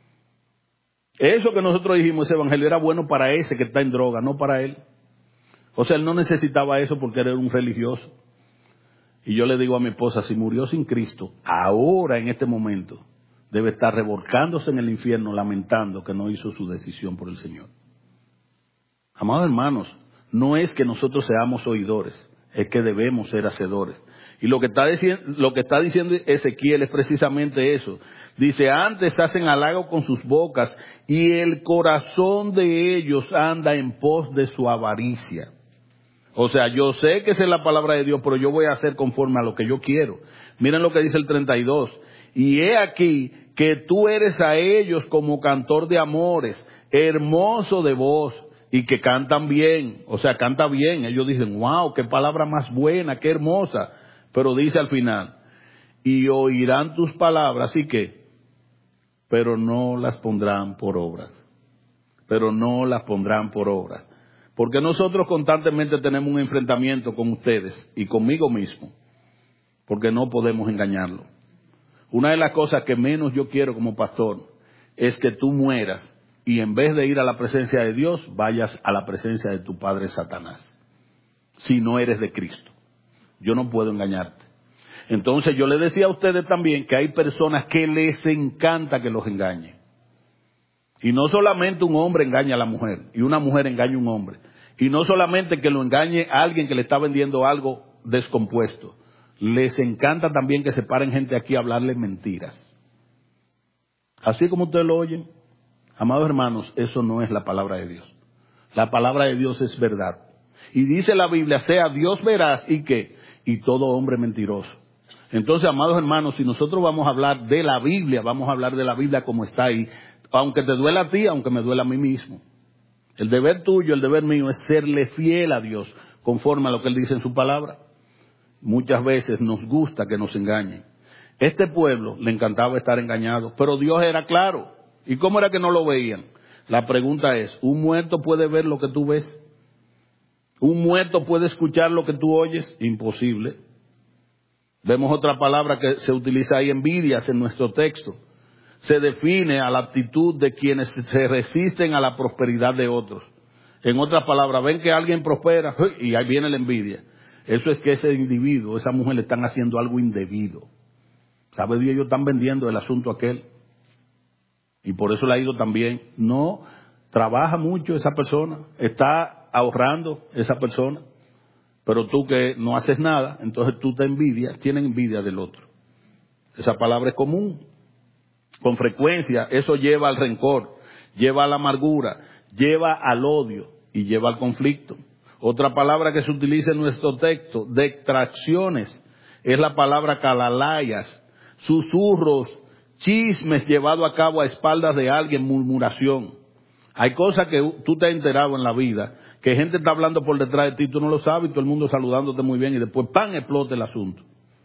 Eso que nosotros dijimos, ese evangelio era bueno para ese que está en droga, no para él. O sea, él no necesitaba eso porque él era un religioso. Y yo le digo a mi esposa, si murió sin Cristo, ahora en este momento, debe estar revolcándose en el infierno, lamentando que no hizo su decisión por el Señor. Amados hermanos, no es que nosotros seamos oidores, es que debemos ser hacedores. Y lo que está diciendo, lo que está diciendo Ezequiel es precisamente eso. Dice, antes hacen halago con sus bocas y el corazón de ellos anda en pos de su avaricia. O sea, yo sé que esa es la palabra de Dios, pero yo voy a hacer conforme a lo que yo quiero. Miren lo que dice el treinta y dos. Y he aquí que tú eres a ellos como cantor de amores, hermoso de voz, y que cantan bien. O sea, canta bien. Ellos dicen, wow, qué palabra más buena, qué hermosa. Pero dice al final, y oirán tus palabras, ¿y qué? Pero no las pondrán por obras. Pero no las pondrán por obras. Porque nosotros constantemente tenemos un enfrentamiento con ustedes y conmigo mismo. Porque no podemos engañarlo. Una de las cosas que menos yo quiero como pastor es que tú mueras y en vez de ir a la presencia de Dios, vayas a la presencia de tu padre Satanás. Si no eres de Cristo. Yo no puedo engañarte. Entonces yo le decía a ustedes también que hay personas que les encanta que los engañen. Y no solamente un hombre engaña a la mujer, y una mujer engaña a un hombre. Y no solamente que lo engañe a alguien que le está vendiendo algo descompuesto. Les encanta también que se paren gente aquí a hablarle mentiras. Así como ustedes lo oyen. Amados hermanos, eso no es la palabra de Dios. La palabra de Dios es verdad. Y dice la Biblia, sea Dios veraz y qué, y todo hombre mentiroso. Entonces, amados hermanos, si nosotros vamos a hablar de la Biblia, vamos a hablar de la Biblia como está ahí, aunque te duela a ti, aunque me duela a mí mismo. El deber tuyo, el deber mío es serle fiel a Dios, conforme a lo que Él dice en su palabra. Muchas veces nos gusta que nos engañen. Este pueblo le encantaba estar engañado, pero Dios era claro. ¿Y cómo era que no lo veían? La pregunta es, ¿un muerto puede ver lo que tú ves? ¿Un muerto puede escuchar lo que tú oyes? Imposible. Vemos otra palabra que se utiliza ahí, envidias, en nuestro texto. Se define a la actitud de quienes se resisten a la prosperidad de otros. En otras palabras, ven que alguien prospera y ahí viene la envidia. Eso es que ese individuo, esa mujer le están haciendo algo indebido. ¿Sabe Dios? Ellos están vendiendo el asunto aquel. Y por eso le ha ido tan bien. No, trabaja mucho esa persona, está ahorrando esa persona. Pero tú que no haces nada, entonces tú te envidias, tienes envidia del otro. Esa palabra es común. Con frecuencia eso lleva al rencor, lleva a la amargura, lleva al odio y lleva al conflicto. Otra palabra que se utiliza en nuestro texto, detracciones, es la palabra calalayas, susurros, chismes llevados a cabo a espaldas de alguien, murmuración. Hay cosas que tú te has enterado en la vida, que gente está hablando por detrás de ti, tú no lo sabes, y todo el mundo saludándote muy bien, y después ¡pam!, explota el asunto.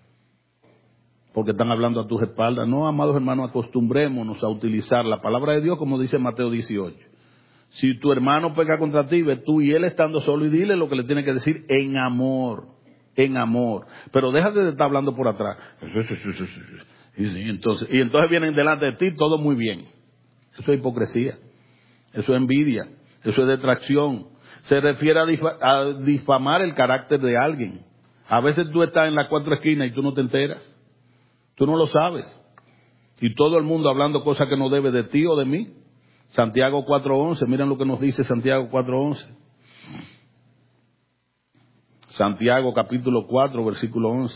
Porque están hablando a tus espaldas. No, amados hermanos, acostumbrémonos a utilizar la palabra de Dios como dice Mateo dieciocho. Si tu hermano peca contra ti, ve tú y él estando solo y dile lo que le tiene que decir en amor, en amor. Pero déjate de estar hablando por atrás. Y, sí, entonces, y entonces vienen delante de ti todo muy bien. Eso es hipocresía, eso es envidia, eso es detracción. Se refiere a, difa- a difamar el carácter de alguien. A veces tú estás en las cuatro esquinas y tú no te enteras. Tú no lo sabes. Y todo el mundo hablando cosas que no debe de ti o de mí. Santiago cuatro once, miren lo que nos dice Santiago cuatro once. Santiago capítulo cuatro, versículo once.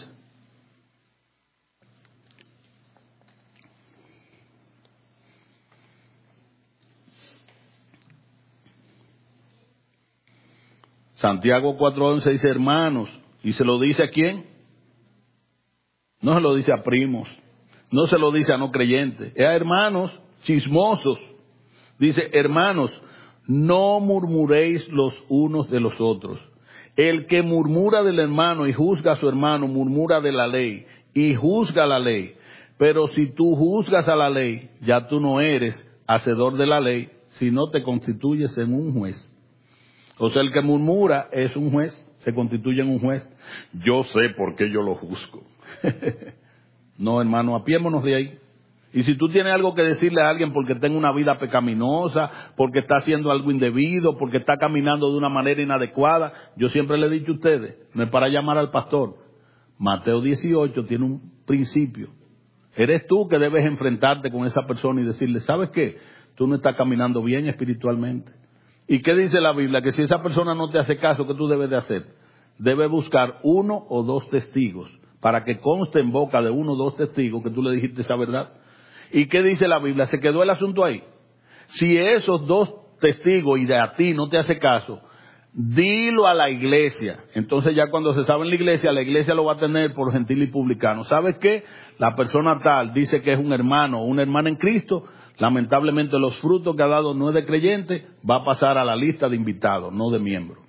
Santiago cuatro once dice, hermanos, ¿y se lo dice a quién? No se lo dice a primos, no se lo dice a no creyentes, es a hermanos chismosos. Dice, hermanos, no murmuréis los unos de los otros. El que murmura del hermano y juzga a su hermano, murmura de la ley y juzga la ley. Pero si tú juzgas a la ley, ya tú no eres hacedor de la ley, sino te constituyes en un juez. O sea, el que murmura es un juez, se constituye en un juez. Yo sé por qué yo lo juzgo. No, hermano, apiémonos de ahí. Y si tú tienes algo que decirle a alguien porque tenga una vida pecaminosa, porque está haciendo algo indebido, porque está caminando de una manera inadecuada, yo siempre le he dicho a ustedes, no es para llamar al pastor. Mateo dieciocho tiene un principio. Eres tú que debes enfrentarte con esa persona y decirle, ¿sabes qué? Tú no estás caminando bien espiritualmente. ¿Y qué dice la Biblia? Que si esa persona no te hace caso, ¿qué tú debes de hacer? Debes buscar uno o dos testigos para que conste en boca de uno o dos testigos que tú le dijiste esa verdad. ¿Y qué dice la Biblia? ¿Se quedó el asunto ahí? Si esos dos testigos y de a ti no te hace caso, Dilo a la iglesia. Entonces ya cuando se sabe en la iglesia, la iglesia lo va a tener por gentil y publicano. ¿Sabes qué? La persona tal dice que es un hermano o una hermana en Cristo. Lamentablemente los frutos que ha dado no es de creyente, va a pasar a la lista de invitados, no de miembros.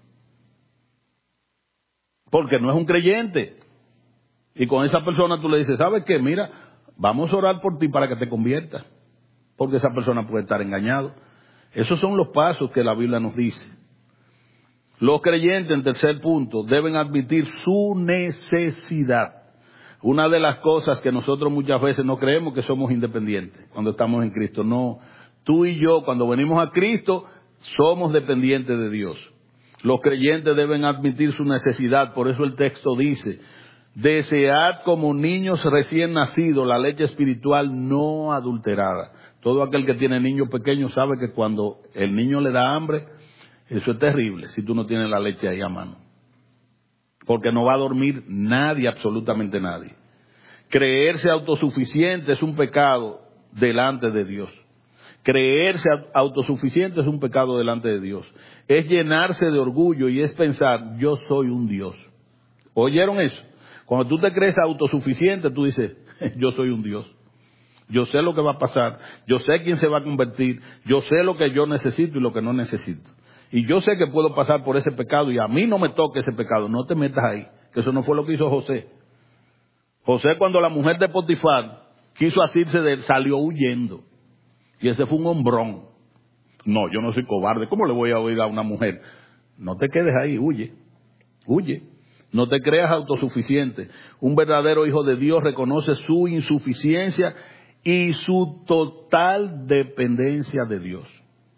Porque no es un creyente. Y con esa persona tú le dices, ¿sabes qué? Mira, vamos a orar por ti para que te conviertas. Porque esa persona puede estar engañado. Esos son los pasos que la Biblia nos dice. Los creyentes, en tercer punto, deben admitir su necesidad. Una de las cosas que nosotros muchas veces no creemos que somos independientes cuando estamos en Cristo. No, tú y yo cuando venimos a Cristo somos dependientes de Dios. Los creyentes deben admitir su necesidad, por eso el texto dice, desead como niños recién nacidos la leche espiritual no adulterada. Todo aquel que tiene niños pequeños sabe que cuando el niño le da hambre, eso es terrible si tú no tienes la leche ahí a mano. Porque no va a dormir nadie, absolutamente nadie. Creerse autosuficiente es un pecado delante de Dios. Creerse autosuficiente es un pecado delante de Dios. Es llenarse de orgullo y es pensar, yo soy un Dios. ¿Oyeron eso? Cuando tú te crees autosuficiente, tú dices, yo soy un Dios. Yo sé lo que va a pasar, yo sé quién se va a convertir, yo sé lo que yo necesito y lo que no necesito. Y yo sé que puedo pasar por ese pecado y a mí no me toque ese pecado. No te metas ahí, que eso no fue lo que hizo José. José, cuando la mujer de Potifar quiso asirse de él, salió huyendo. Y ese fue un hombrón. No, yo no soy cobarde. ¿Cómo le voy a oír a una mujer? No te quedes ahí, huye, huye. No te creas autosuficiente. Un verdadero hijo de Dios reconoce su insuficiencia y su total dependencia de Dios.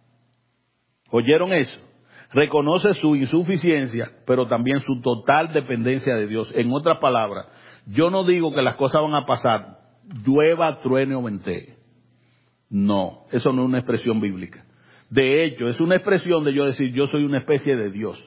¿Oyeron eso? Reconoce su insuficiencia, pero también su total dependencia de Dios. En otras palabras, yo no digo que las cosas van a pasar, llueva, truene o ventee. No, eso no es una expresión bíblica. De hecho, es una expresión de yo decir, yo soy una especie de Dios.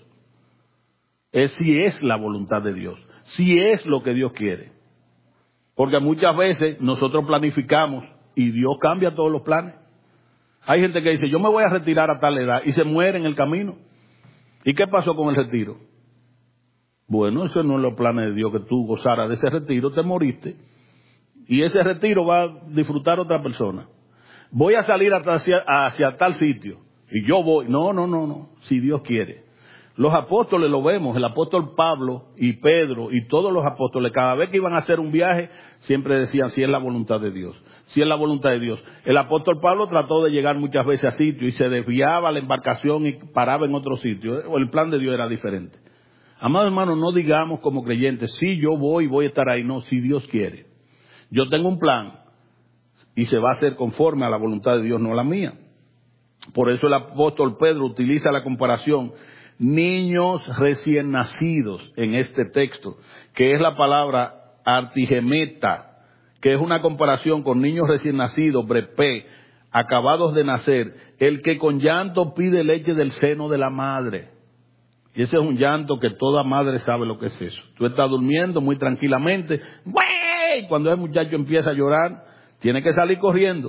Es si es la voluntad de Dios, si es lo que Dios quiere. Porque muchas veces nosotros planificamos y Dios cambia todos los planes. Hay gente que dice, yo me voy a retirar a tal edad y se muere en el camino. ¿Y qué pasó con el retiro? Bueno, eso no es los planes de Dios, que tú gozaras de ese retiro, te moriste. Y ese retiro va a disfrutar otra persona. Voy a salir hacia, hacia tal sitio y yo voy. No, no, no, no, si Dios quiere. Los apóstoles lo vemos, el apóstol Pablo y Pedro y todos los apóstoles, cada vez que iban a hacer un viaje, siempre decían, si es la voluntad de Dios, si es la voluntad de Dios. El apóstol Pablo trató de llegar muchas veces a sitios y se desviaba la embarcación y paraba en otro sitio. El plan de Dios era diferente. Amados hermanos, no digamos como creyentes, si yo voy, voy a estar ahí. No, si Dios quiere. Yo tengo un plan y se va a hacer conforme a la voluntad de Dios, no la mía. Por eso el apóstol Pedro utiliza la comparación niños recién nacidos en este texto, que es la palabra artigemeta, que es una comparación con niños recién nacidos, brepé, acabados de nacer, el que con llanto pide leche del seno de la madre. Y ese es un llanto que toda madre sabe lo que es eso. Tú estás durmiendo muy tranquilamente, ¡güey! Cuando el muchacho empieza a llorar, tiene que salir corriendo.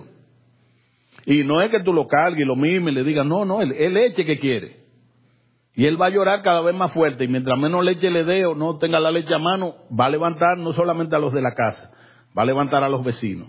Y no es que tú lo cargues y lo mimes y le digas, no, no, es leche que quiere. Y él va a llorar cada vez más fuerte, y mientras menos leche le dé o no tenga la leche a mano, va a levantar no solamente a los de la casa, va a levantar a los vecinos.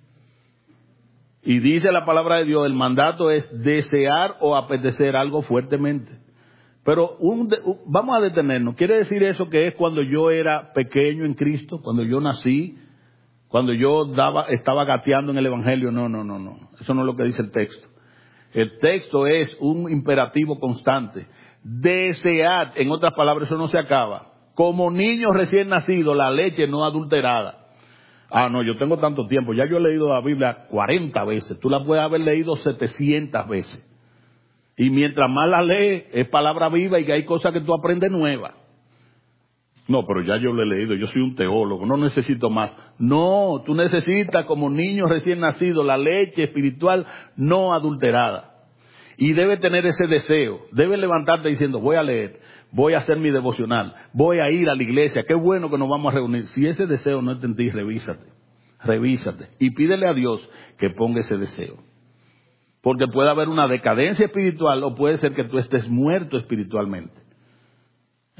Y dice la palabra de Dios, el mandato es desear o apetecer algo fuertemente. Pero un de, un, vamos a detenernos. ¿Quiere decir eso que es cuando yo era pequeño en Cristo, cuando yo nací, cuando yo daba, estaba gateando en el Evangelio? No, no, no, no. Eso no es lo que dice el texto. El texto es un imperativo constante. Desead, en otras palabras, eso no se acaba. Como niños recién nacidos, la leche no adulterada. Ah, no, yo tengo tanto tiempo. Ya yo he leído la Biblia cuarenta veces. Tú la puedes haber leído setecientas veces. Y mientras más la lees, es palabra viva y que hay cosas que tú aprendes nuevas. No, pero ya yo lo he leído. Yo soy un teólogo. No necesito más. No, tú necesitas como niños recién nacidos la leche espiritual no adulterada. Y debe tener ese deseo, debe levantarte diciendo, voy a leer, voy a hacer mi devocional, voy a ir a la iglesia, qué bueno que nos vamos a reunir. Si ese deseo no está en ti, revísate, revísate y pídele a Dios que ponga ese deseo. Porque puede haber una decadencia espiritual o puede ser que tú estés muerto espiritualmente.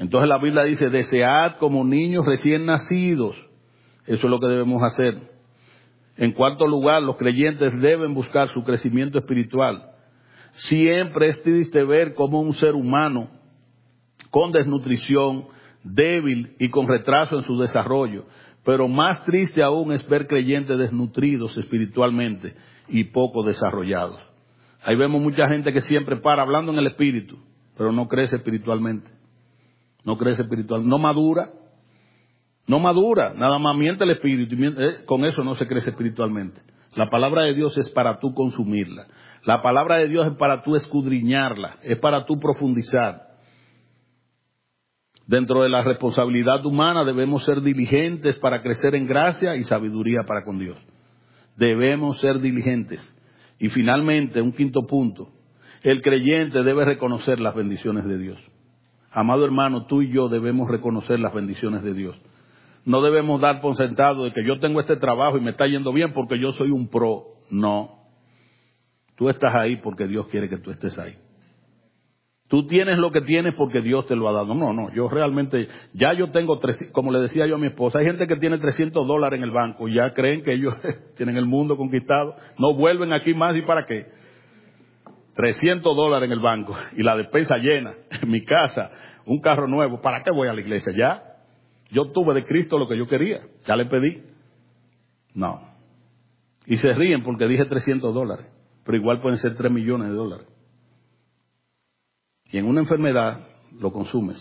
Entonces la Biblia dice, desead como niños recién nacidos. Eso es lo que debemos hacer. En cuarto lugar, los creyentes deben buscar su crecimiento espiritual. Siempre es triste ver cómo un ser humano con desnutrición, débil y con retraso en su desarrollo, pero más triste aún es ver creyentes desnutridos espiritualmente y poco desarrollados. Ahí vemos mucha gente que siempre para hablando en el espíritu, pero no crece espiritualmente. No crece espiritualmente, no madura. No madura, nada más miente el espíritu, y miente, eh, con eso no se crece espiritualmente. La palabra de Dios es para tú consumirla. La palabra de Dios es para tú escudriñarla, es para tú profundizar. Dentro de la responsabilidad humana debemos ser diligentes para crecer en gracia y sabiduría para con Dios. Debemos ser diligentes. Y finalmente, un quinto punto, el creyente debe reconocer las bendiciones de Dios. Amado hermano, tú y yo debemos reconocer las bendiciones de Dios. No debemos dar por sentado de que yo tengo este trabajo y me está yendo bien porque yo soy un pro. No. Tú estás ahí porque Dios quiere que tú estés ahí. Tú tienes lo que tienes porque Dios te lo ha dado. No, no, yo realmente, ya yo tengo, como le decía yo a mi esposa, hay gente que tiene trescientos dólares en el banco y ya creen que ellos tienen el mundo conquistado. No vuelven aquí más, ¿y para qué? trescientos dólares en el banco y la despensa llena, en mi casa, un carro nuevo. ¿Para qué voy a la iglesia? Ya, yo tuve de Cristo lo que yo quería, ya le pedí. No. Y se ríen porque dije trescientos dólares, pero igual pueden ser tres millones de dólares. Y en una enfermedad lo consumes.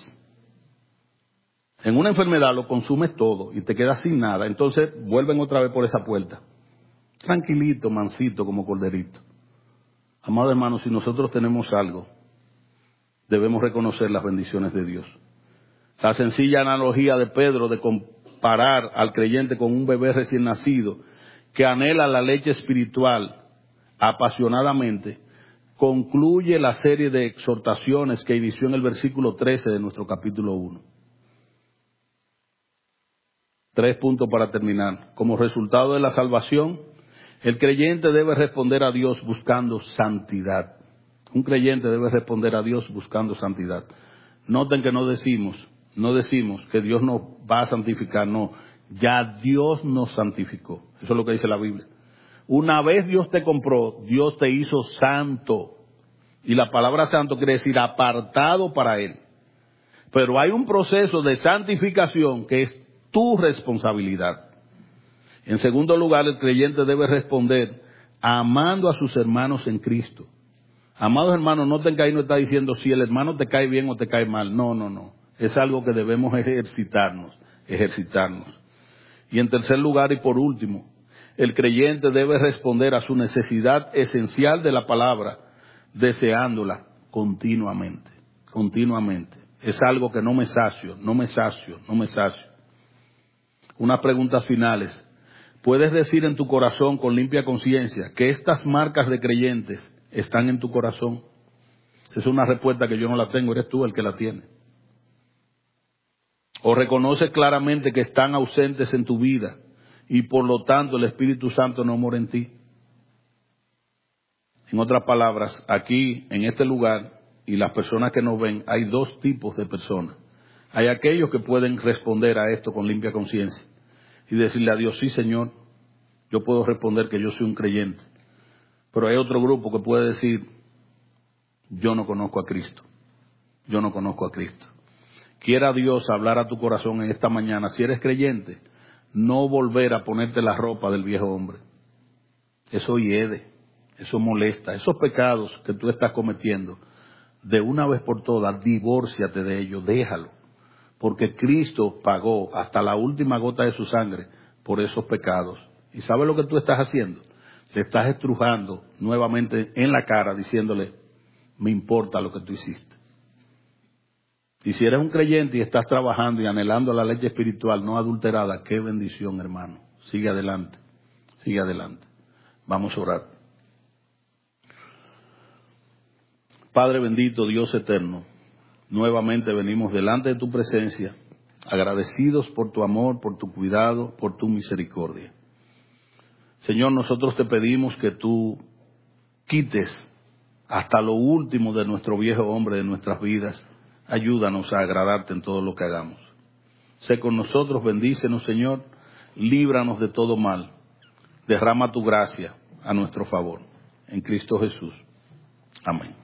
En una enfermedad lo consumes todo y te quedas sin nada. Entonces vuelven otra vez por esa puerta. Tranquilito, mansito, como corderito. Amado hermano, si nosotros tenemos algo, debemos reconocer las bendiciones de Dios. La sencilla analogía de Pedro de comparar al creyente con un bebé recién nacido que anhela la leche espiritual apasionadamente, concluye la serie de exhortaciones que inició en el versículo trece de nuestro capítulo uno. Tres puntos para terminar. Como resultado de la salvación, el creyente debe responder a Dios buscando santidad. Un creyente debe responder a Dios buscando santidad. Noten que no decimos, no decimos que Dios nos va a santificar, no. Ya Dios nos santificó. Eso es lo que dice la Biblia. Una vez Dios te compró, Dios te hizo santo. Y la palabra santo quiere decir apartado para Él. Pero hay un proceso de santificación que es tu responsabilidad. En segundo lugar, el creyente debe responder amando a sus hermanos en Cristo. Amados hermanos, noten que ahí no está diciendo si el hermano te cae bien o te cae mal. No, no, no. Es algo que debemos ejercitarnos, ejercitarnos. Y en tercer lugar y por último, el creyente debe responder a su necesidad esencial de la palabra, deseándola continuamente, continuamente. Es algo que no me sacio, no me sacio, no me sacio. Unas preguntas finales. ¿Puedes decir en tu corazón con limpia conciencia que estas marcas de creyentes están en tu corazón? Es una respuesta que yo no la tengo, eres tú el que la tiene. ¿O reconoces claramente que están ausentes en tu vida y por lo tanto el Espíritu Santo no mora en ti? En otras palabras, aquí, en este lugar, y las personas que nos ven, hay dos tipos de personas. Hay aquellos que pueden responder a esto con limpia conciencia y decirle a Dios, sí Señor, yo puedo responder que yo soy un creyente. Pero hay otro grupo que puede decir, yo no conozco a Cristo, yo no conozco a Cristo. Quiera Dios hablar a tu corazón en esta mañana, si eres creyente, no volver a ponerte la ropa del viejo hombre. Eso hiede, eso molesta, esos pecados que tú estás cometiendo, de una vez por todas, divórciate de ellos, déjalo. Porque Cristo pagó hasta la última gota de su sangre por esos pecados. ¿Y sabes lo que tú estás haciendo? Le estás estrujando nuevamente en la cara diciéndole, me importa lo que tú hiciste. Y si eres un creyente y estás trabajando y anhelando la leche espiritual no adulterada, qué bendición, hermano. Sigue adelante, sigue adelante. Vamos a orar. Padre bendito, Dios eterno, nuevamente venimos delante de tu presencia, agradecidos por tu amor, por tu cuidado, por tu misericordia. Señor, nosotros te pedimos que tú quites hasta lo último de nuestro viejo hombre de nuestras vidas, Ayúdanos a agradarte en todo lo que hagamos. Sé con nosotros, bendícenos, Señor, líbranos de todo mal. Derrama tu gracia a nuestro favor. En Cristo Jesús. Amén.